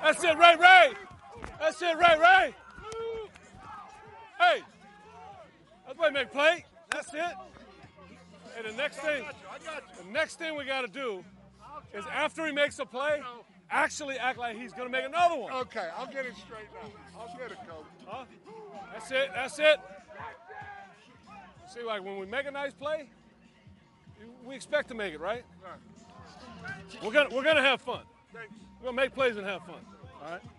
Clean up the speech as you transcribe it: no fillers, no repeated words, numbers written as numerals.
That's it, Ray, Ray. That's it, Ray, Ray. Hey, that's why make play. That's it. And the next thing we got to do is after he makes a play, actually act like he's going to make another one. Okay, I'll get it straightened out. I'll get it, Coach. Huh? That's it. That's it. See, like when we make a nice play, we expect to make it, right? Right. We're gonna have fun. Thanks. We're gonna make plays and have fun. All right.